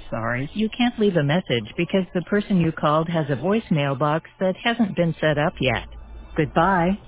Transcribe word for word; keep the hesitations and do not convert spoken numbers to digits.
sorry, you can't leave a message because the person you called has a voicemail box that hasn't been set up yet. Goodbye.